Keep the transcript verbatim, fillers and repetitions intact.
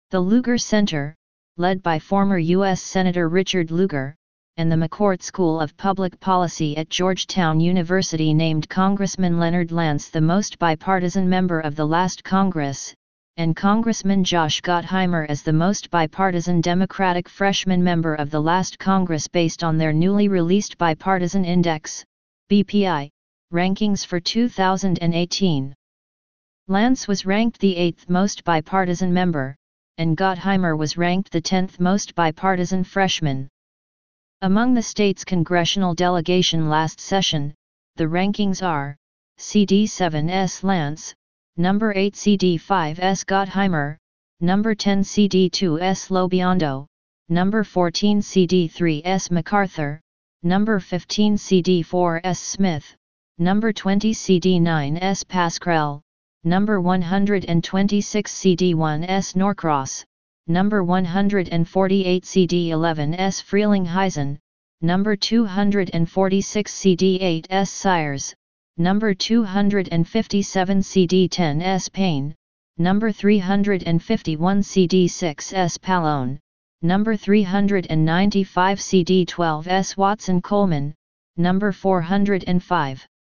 The Lugar Center, led by former U S Senator Richard Lugar, and the McCourt School of Public Policy at Georgetown University named Congressman Leonard Lance the most bipartisan member of the last Congress, and Congressman Josh Gottheimer as the most bipartisan Democratic freshman member of the last Congress based on their newly released Bipartisan Index, B P I, rankings for two thousand eighteen. Lance was ranked the eighth most bipartisan member, and Gottheimer was ranked the tenth most bipartisan freshman. Among the state's congressional delegation last session, the rankings are: C D seven S Lance, number eight C D five S Gottheimer, number ten C D two S Lobiondo, number fourteen C D three S MacArthur, number fifteen C D four S Smith, number twenty C D nine S Pascrell, number one hundred twenty-six C D one S Norcross, number one hundred forty-eight C D eleven S Frelinghuysen, number two hundred forty-six C D eight S Sires, number two hundred fifty-seven C D ten S Payne, number three hundred fifty-one C D six S Pallone, number three hundred ninety-five C D twelve S Watson Coleman, number four hundred five